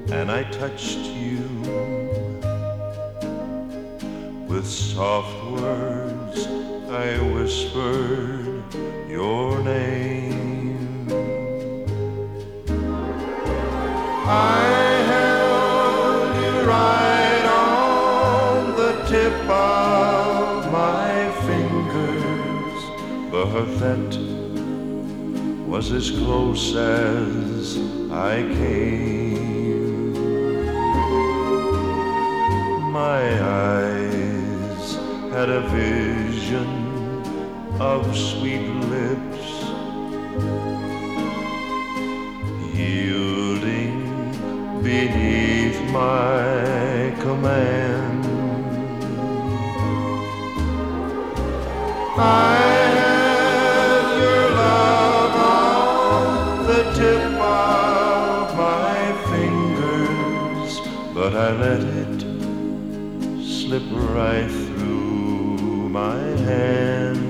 and I touched you with soft words. I whispered your name. I held you right on the tip of my fingers, but that was as close as I came. My eyes had a vision of sweet lips, yielding beneath my command. I had your love on the tip of my fingers, but I let it slip right through my hand.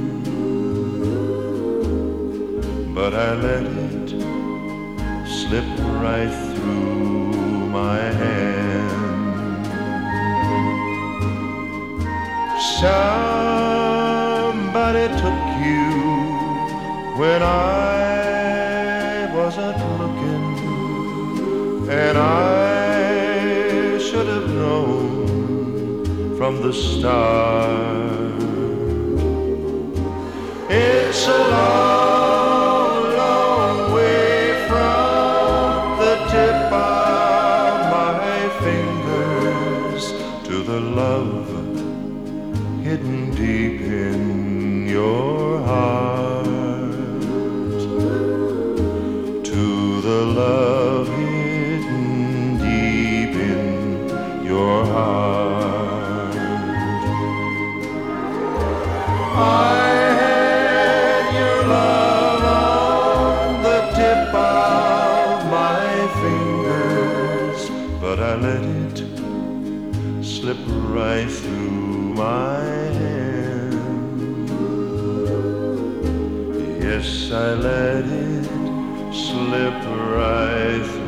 But I let it slip right through my hand. Somebody took you when I wasn't looking, and I should have known from the start. It's a long, long way from the tip of my fingers to the love hidden deep in your heart, to the love hidden deep in your heart. I had your love on the tip of my fingers, but I let it slip right through my hand. Yes, I let it slip right through